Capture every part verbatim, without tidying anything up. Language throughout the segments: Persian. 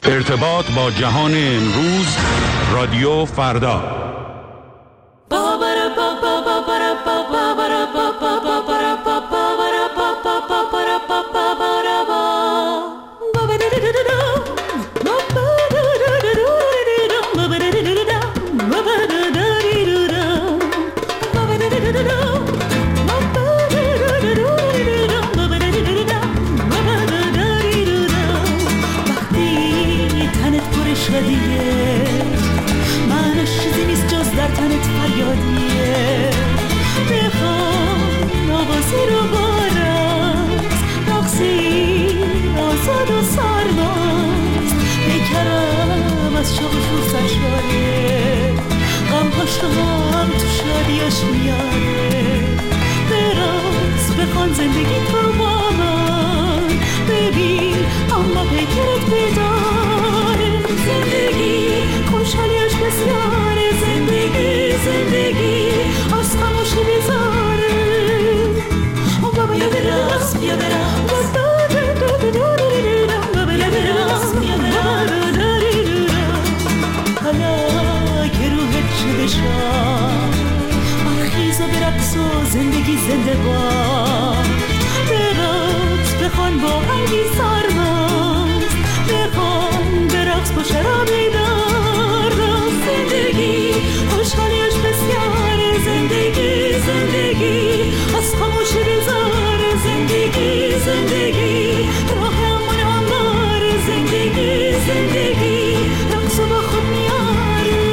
ارتباط با جهان امروز، رادیو فردا. هم تو شادیش میاره براز بخوان زندگی تو با من ببین اما پیکرت بداره زندگی خوشحالیش بسیاره زندگی زندگی از خاموشی بیزاره بیا براز بیا براز بیا براز بیا براز حالا که روحت شده شد برخیز و برقص و زندگی زنده باد برقص بخوان با هنگی سرمست بخوان برقص با شرابی دار زندگی خوشحالیش بسیاره زندگی زندگی از خاموشی بیزاره زندگی زندگی راه امون همواره زندگی زندگی رقص و با خود میاره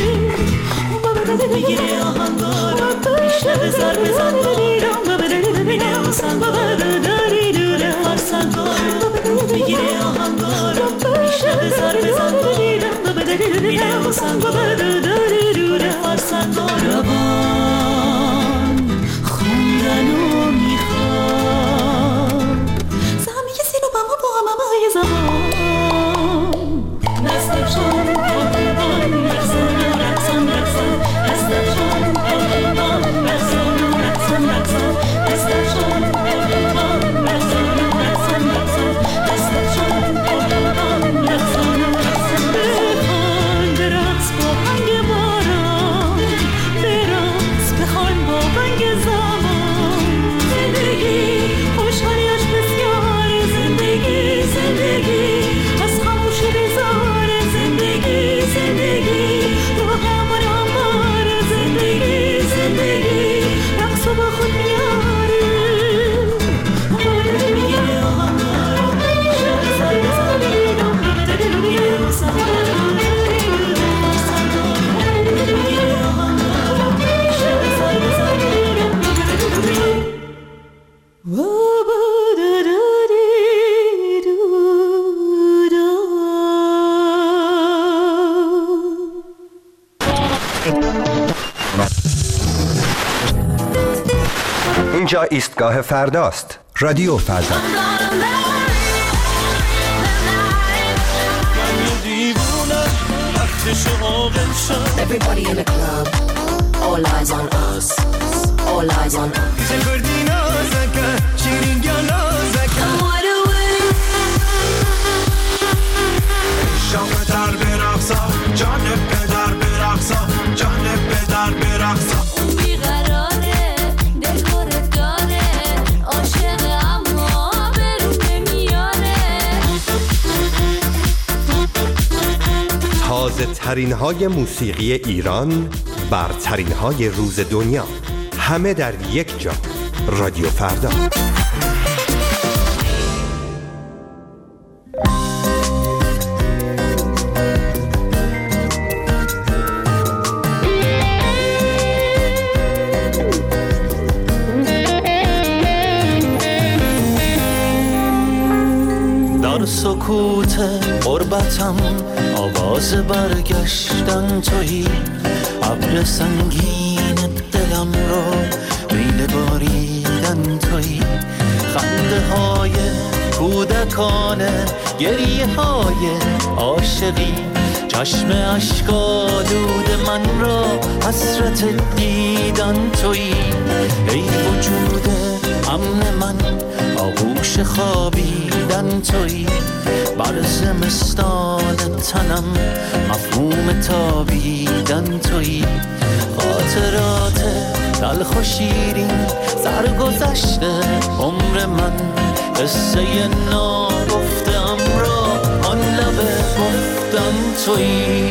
بگیره آهنگارم بیشتر بزار بزن دارم بینه و سنگارم بینه فرسنگارم بگیره آهنگارم بیشتر بزار بزن دارم بینه و سنگارم بینه فرسنگارم روان خوندن و میخوام زمی کسی رو با ما با همه بای زمان نستف شد آقابان رقصان رقصان رقصان نستف شد آقابان رقصان رقصان رقصان نستف شد آقابان رقصان رقصان رقصان نستف شد آقابان رقصان رقصان بخوان برقص با هنگ باران برقص بخوان با بنگ زمان زندگی خوشحالیش بسیاره زندگی زندگی از خاموشی بیزاره زندگی زندگی راه همون همواره زندگی زندگی رقص و با خود میاره میگه آهنگارم شب سر بزنیدم میگه آهنگارم میگه آهنگارم شب سر بزنیدم اینجا ایستگاه فرداست. رادیو فردا. Everybody in the club, all eyes on us, all eyes on us. Come wide awake. شام در برقصا جانب پدر برقصا جانب پدر برقصا اون بیقراره دلخورت داره عاشق اما برون نمیاره تازه ترین های موسیقی ایران، برترین های روز دنیا، همه در یک جا. رادیو فردا. در سکوت غربتم آواز برگشتن تویی ابر سنگین دلم رو میل باریدن تویی خنده های کودکانه گریه های عاشقی چشم اشک‌آلود من را حسرت دیدن تویی ای وجود امن من آغوش خوابیدن تویی بر زمستان تنم مفهوم تابیدن تویی. خاطرات تلخ و شیرین سرگذشته عمر من، قصه ناگفتم را آن لب گفتم تویی.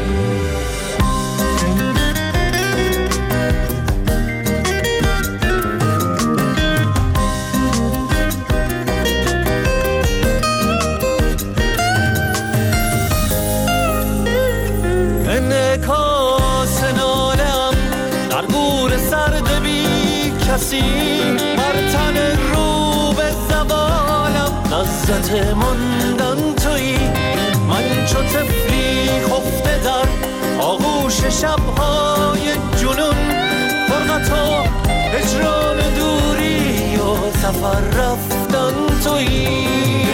انعکاس نالم در گور سرد بی کسی، بر تن رو به زوالم لذت ماندن تویی. من چو طفلی خفته در آغوش شبهای جنون، فرقت و هجران دوری و سفر رفتن تویی.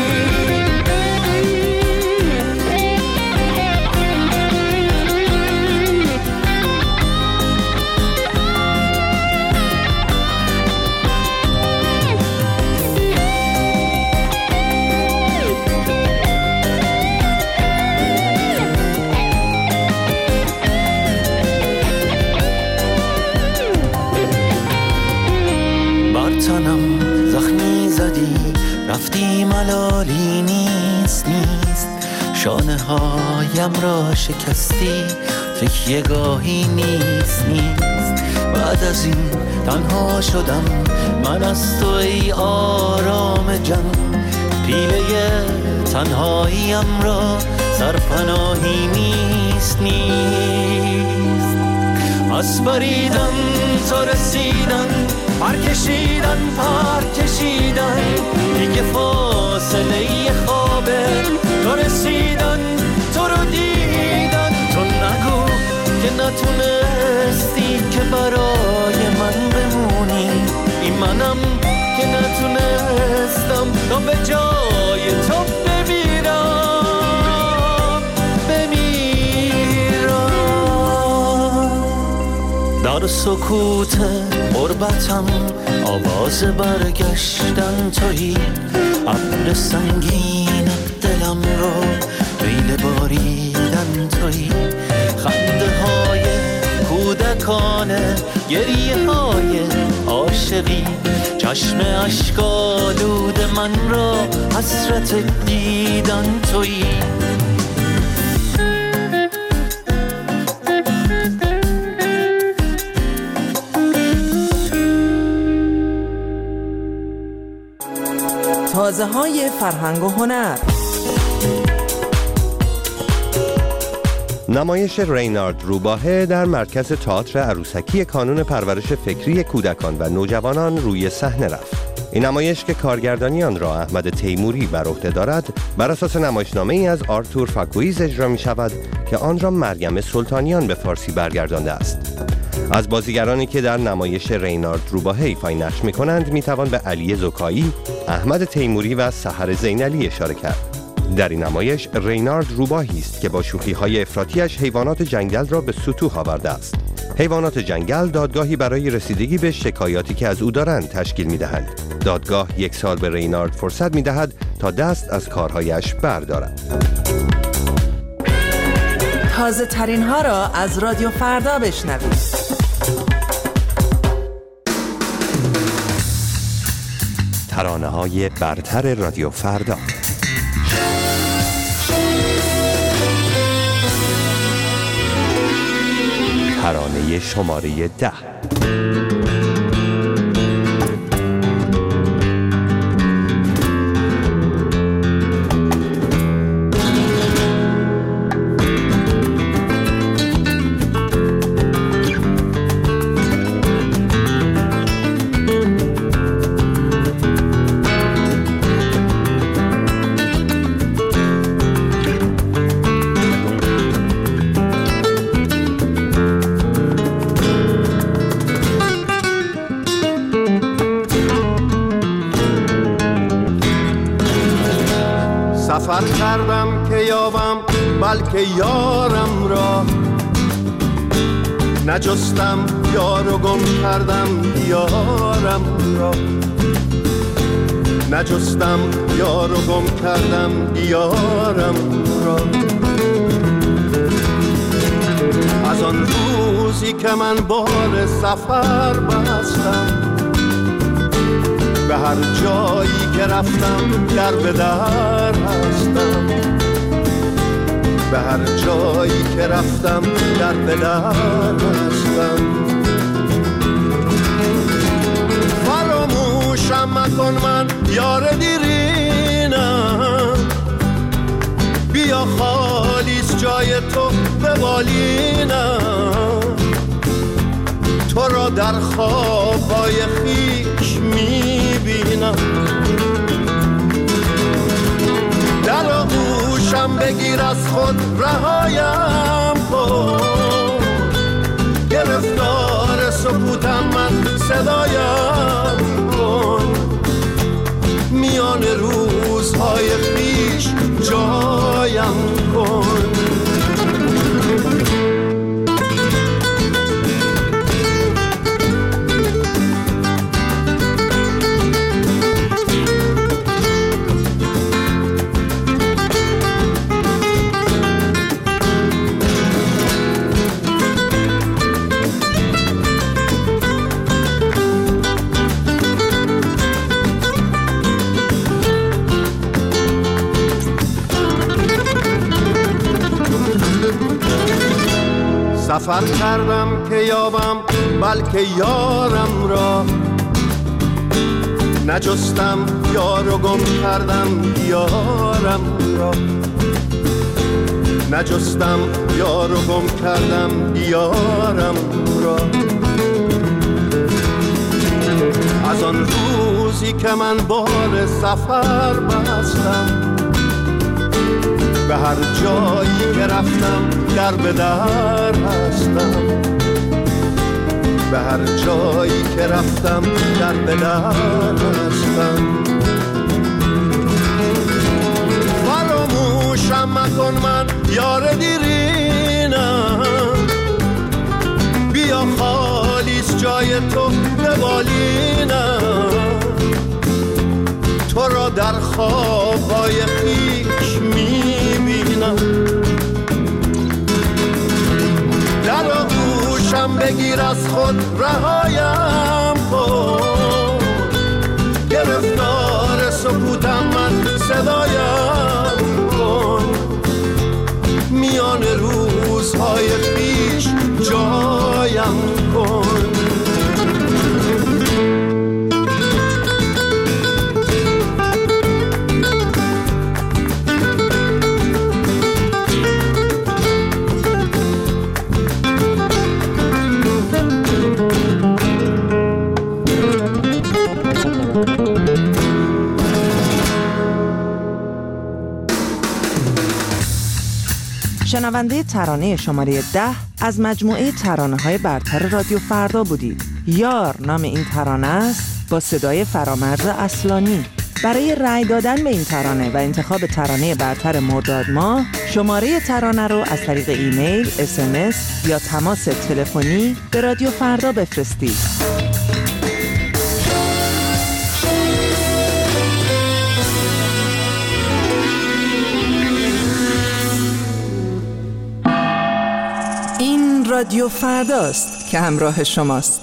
تنم زخمی زدی رفتی، ملالی نیست نیست. شانه هایم را شکستی، تکیه گاهی نیست نیست. بعد از این تنها شدم من از تو ای آرام جان، پیله تنهاییم را سرپناهی نیست نیست. از بریدن تا رسیدن، پر کشیدن پر کشیدن، دیگه فاصله خوابه تا رسیدن تو رو دیدن. تو نگو که نتونستی که برای من بمونی، این منم که نتونستم تا به جای تو بمیرم بمیرم. در سکوت غربتم آواز برگشتن تویی. ابر سنگین دلم رو ویل باریدن تویی. خنده های کودکانه، گریه های عاشقی، چشم اشک‌آلود من را حسرت دیدن تویی. تازه های فرهنگ و هنر. نمایش رینارد روباهه در مرکز تئاتر عروسکی کانون پرورش فکری کودکان و نوجوانان روی صحنه رفت. این نمایش که کارگردانی آن را احمد تیموری بر عهده دارد، بر اساس نمایشنامه ای از آرتور فاکویز اجرا می شود که آن را مریم سلطانیان به فارسی برگردانده است. از بازیگرانی که در نمایش رینارد روباهه ایفای نقش می کنند می توان به علی زکایی، احمد تیموری و سحر زینالی اشاره کرد. در این نمایش رینارد روباهی است که با شوخی‌های افراطیش حیوانات جنگل را به سطوح آورده است. حیوانات جنگل دادگاهی برای رسیدگی به شکایاتی که از او دارند تشکیل می‌دهند. دادگاه یک سال به رینارد فرصت می‌دهد تا دست از کارهایش بردارد. تازه ترین ها را از رادیو فردا بشنوید. ترانه‌های برتر رادیو فردا. ترانه شماره ده. سفر کردم که یابم بلکه یارم را، نجستم یار و گم کردم یارم را. نجستم یار و گم کردم یارم را. از آن روزی که من بار سفر بستم، به هر جایی که رفتم در به در هستم. به هر جایی که رفتم در به در هستم. فراموشم مکن من یار دیرینم، بیا خالیست جای تو به بالینم. تو را در خوابهای خیش میبینم، در آغوشم بگیر از خود رهایم کن. گرفتار سکوتم من صدایم کن، میان روزهای خیش جایم کن. سفر کردم که یابم بلکه یارم را. نجستم یار و گم کردم یارم را. نجستم یار و گم کردم یارم را. از آن روزی که من بار سفر بستم، به هر جایی که رفتم در به در هستم. به هر جایی که رفتم در به در هستم. فراموشم مکن من یار دیرینم، بیا خالیست جای تو به بالینم. تو را در خوابهای خیش میبینم، در آغوشم بگیر از خود رهایم کن. گرفتار سکوتم من صدایم کن، میان روزهای خیش جایم کن. شنونده ترانه شماره ده از مجموعه ترانه‌های برتر رادیو فردا بودید. یار نام این ترانه است با صدای فرامرز اصلانی. برای رأی دادن به این ترانه و انتخاب ترانه برتر مرداد ماه، شماره ترانه رو از طریق ایمیل، اس ام اس یا تماس تلفنی به رادیو فردا بفرستید. این رادیو فرداست که همراه شماست.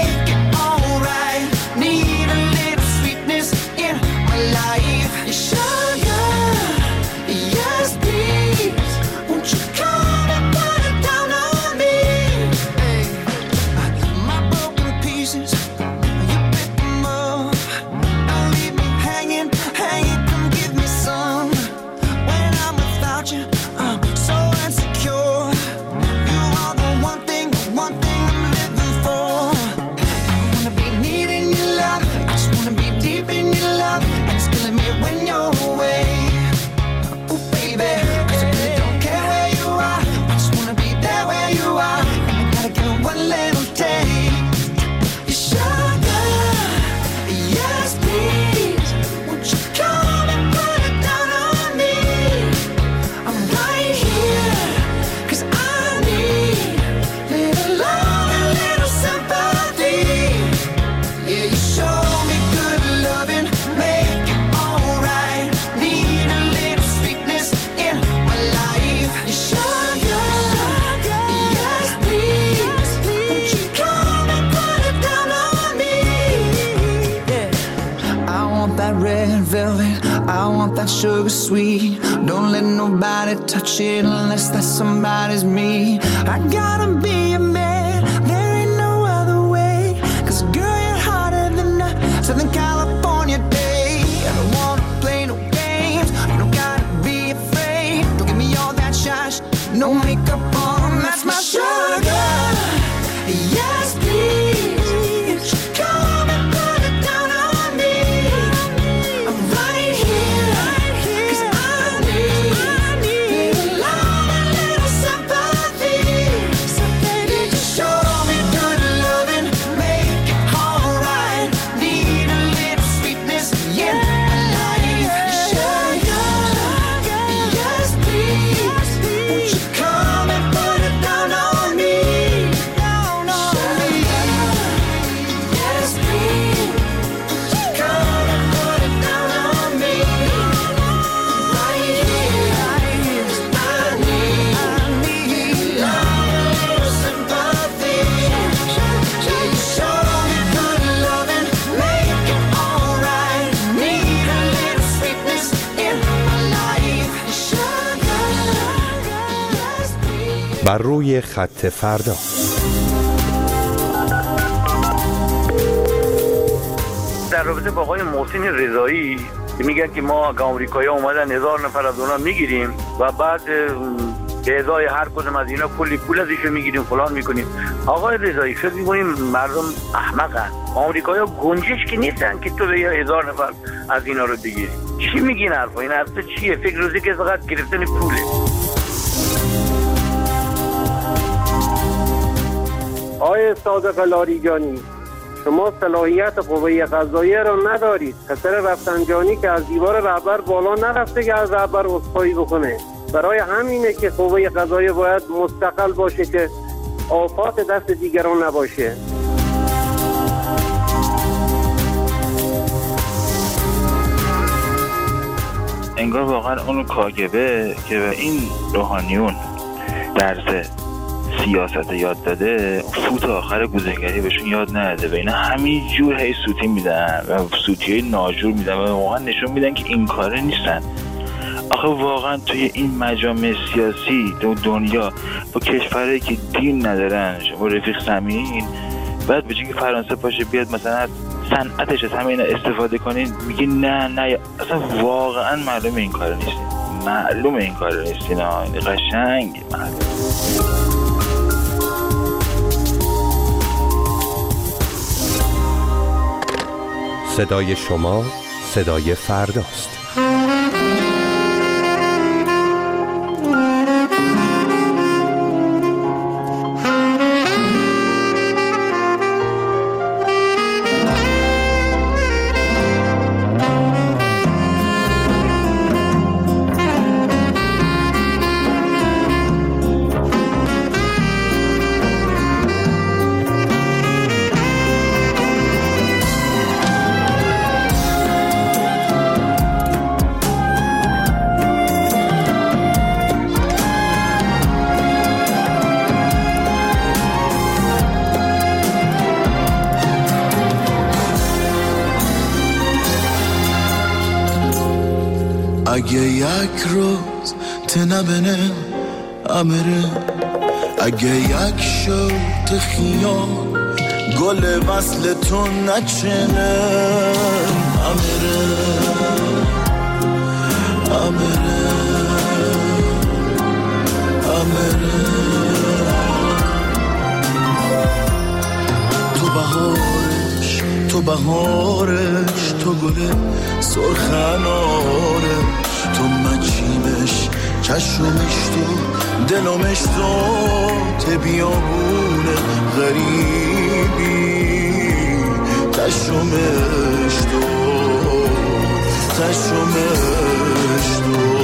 You should I want that sugar sweet. Don't let nobody touch it unless that somebody's me. I gotta be a man, there ain't no other way. Cause girl, you're hotter than a Southern California day. I don't wanna play no games, you don't gotta be afraid. Don't give me all that shy sh- no makeup on, that's my sugar. Yes, please, come and put it down on me. I'm right here, cause I need a little love and little sympathy. So baby, just show me good loving, make it alright. Need a little sweetness in my life. Sugar, yes please, won't you come and put it down on me? Down on me. Yes please, come and put it down on me. Right here, right here, 'cause I need, I need love and little sympathy. Just show me good loving, make it alright. Need a little sweetness in my life. Sugar, yes please. بر روی خط فردا. در رابطه با آقای محسن رضایی که میگن که ما اگه آمریکایی‌ها اومدن هزار نفر از اونها میگیریم و بعد به ازای هر کدوم از اینا کلی پول ازشون میگیریم فلان میکنیم. آقای رضایی فکر میکنیم مردم احمقن؟ آمریکایی‌ها گنجش که نیستن که تو به هزار نفر از اینا رو بگیری. چی میگین حرفا؟ این حرفا چیه؟ فکر روزی که فقط گرفتن پوله. آقای صادق لاریجانی، شما صلاحیت قوه قضاییه را ندارید. پسر رفسنجانی که از دیوار رهبر بالا نرفته که از رهبر عذرخواهی بکنه. برای همینه که قوه قضاییه باید مستقل باشه که آفات دست دیگران نباشه. انگار واقعا اون کاگبه که به این روحانیون درس سیاست یاد داده، فوت آخر گوزنگری بهشون یاد نداده و اینا همینجور هی سوتی میدن و سوتی های ناجور میدن و واقعا نشون میدن که این کاره نیستن. آخه واقعا توی این مجامع سیاسی تو دنیا با کشورهایی که دین ندارن شما رفیق سمین، بعد به جای که فرانسه پاشه بیاد مثلا صنعتش از همه اینا استفاده کنین، میگی نه نه اصلا واقعا معلومه این کاره نیستین، معلومه این کاره نیستین. این قشنگ معلومه. صدای شما صدای فرداست. اگه یک روز تنبنه امره، اگه یک شوت خیال گل وصل تو نچنه امره امره امره تو بهارش تو بهارش تو گل سرخنارش تو مچیمش چشمش تو دلمش تو تبیابون غریبی تشمش تو تشمش تو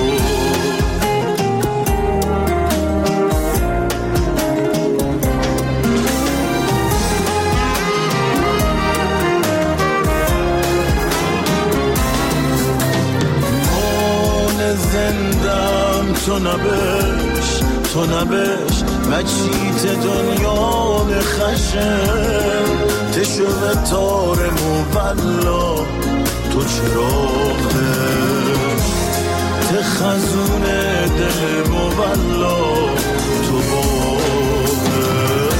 زندم تو نبش تو نبش مچیت دنیا نخشم تشو تار مولا تو چراغه که خزونه دل مبلا تو باغه.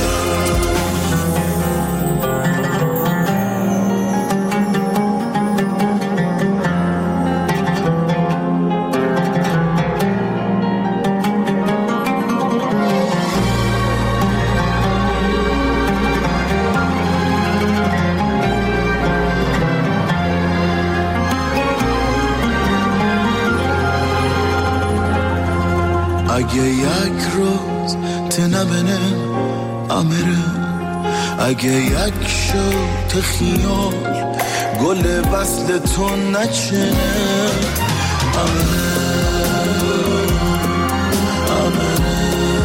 اگه یک روز تنبنه امره، اگه یک شب خیال گل وصل تو نچنه امره امره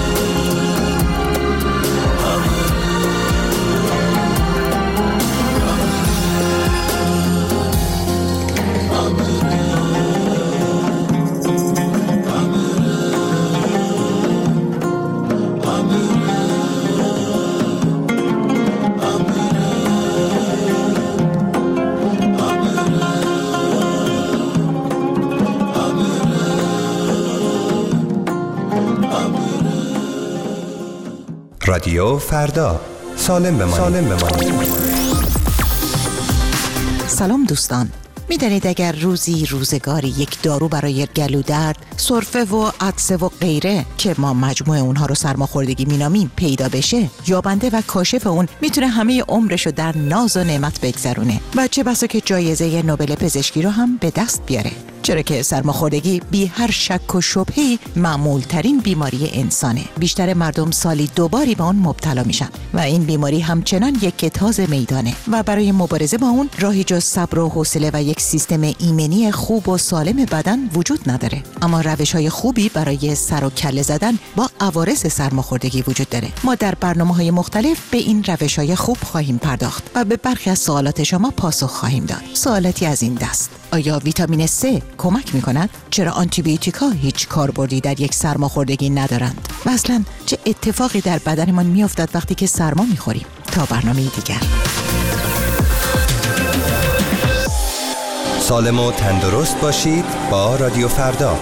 رادیو فردا، سالم بمانید. سالم بمانید. سلام دوستان، میدانید اگر روزی روزگاری یک دارو برای گلو درد، سرفه و عطسه و غیره که ما مجموع اونها رو سرماخوردگی مینامیم پیدا بشه، یابنده و کاشف اون میتونه همه عمرش رو در ناز و نعمت بگذرونه و چه بسا که جایزه نوبل پزشکی رو هم به دست بیاره، چرا که سرماخوردگی بی هر شک و شبهه‌ای معمول ترین بیماری انسانه. بیشتر مردم سالی دو باری به اون مبتلا میشن و این بیماری همچنان یک کتاز میدانه و برای مبارزه با اون راهی جز صبر و حوصله و یک سیستم ایمنی خوب و سالم بدن وجود نداره. اما روش‌های خوبی برای سر و کله زدن با عوارض سرماخوردگی وجود داره. ما در برنامه‌های مختلف به این روش‌های خوب خواهیم پرداخت و به برخی از سوالات شما پاسخ خواهیم داد. سوالاتی از این دست: آیا ویتامین C کمک می‌کند؟ چرا آنتیبیوتیک‌ها هیچ کاربردی در یک سرماخوردگی ندارند؟ و اصلاً چه اتفاقی در بدنمان می‌افتد وقتی که سرما می‌خوریم؟ تا برنامه دیگر. سالم و تندرست باشید با رادیو فردا.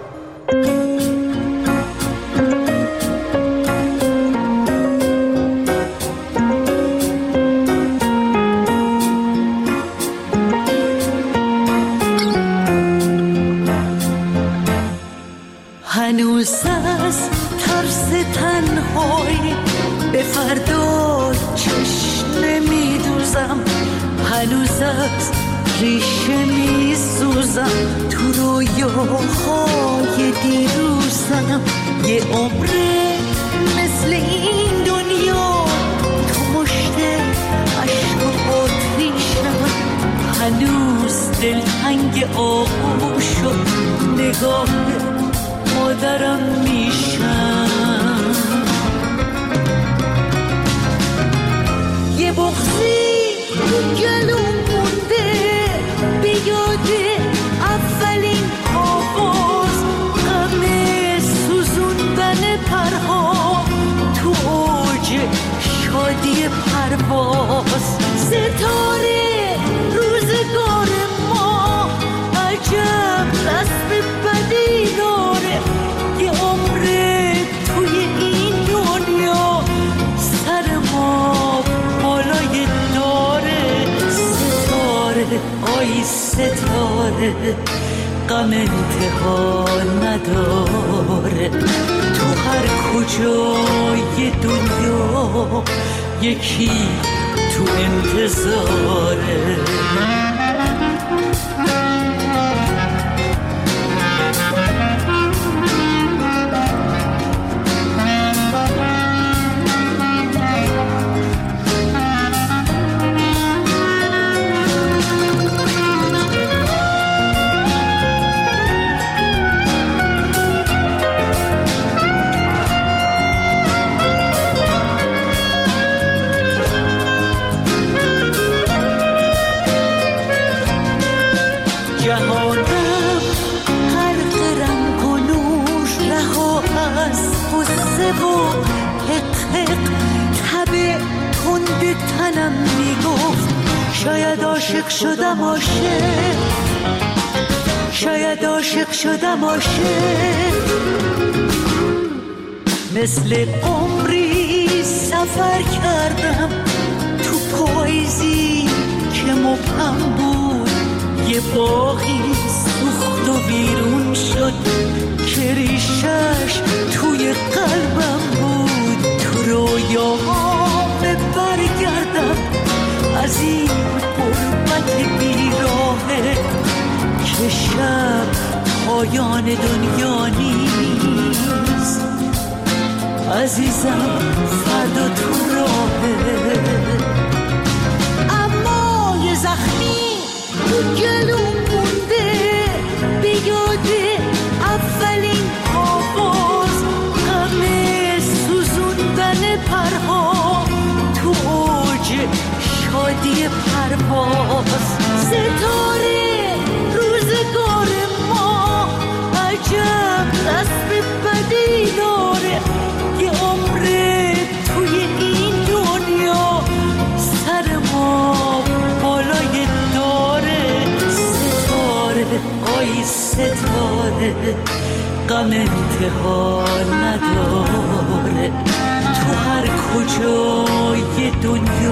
هنوز از ترس تنهایی به فردا چشم نمیدوزم، هنوز از ریشه میسوزم، تو رویاهای دیروزم. یه عمره مثل این دنیا تو مشت عشق و آتیشم، هنوز دلتنگ آغوش و نگاه مادرم میشم. یه بغضی گلو مونده به یاد اولین آواز، غم سوزوندن پرها تو اوج شادی پرواز. ستاره روزگار ما عجب رسم بدی داره، یه عمره توی این دنیا سر ما بالای داره. ستاره آی ستاره غم انتها نداره، تو هر کجای دنیا یکی تو انتظاره. تنم میگفت شاید عاشق شدم عاشق، شاید عاشق شدم عاشق مثل عمری سفر کردم تو پاییزی که مبهم بود یه باغی سوخت و بیرون شد که ریشش توی قلبم بود تو رویاهام برگردم از این غربت بیراهه که شب پایان دنیا نیست عزیزم فردا تو راهه اما یه زخمی تو گلوم مونده به یاد اولین آواز غم سوزوندن پرها تو اوج شادی پرواز ستاره روزگار ما عجب دست بدی داره یه عمره توی این دنیا سر ما بالای داره ستاره آی ستاره غم انتها نداره تو هر کجای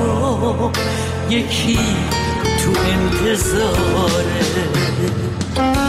دنیا یکی تو انتظاره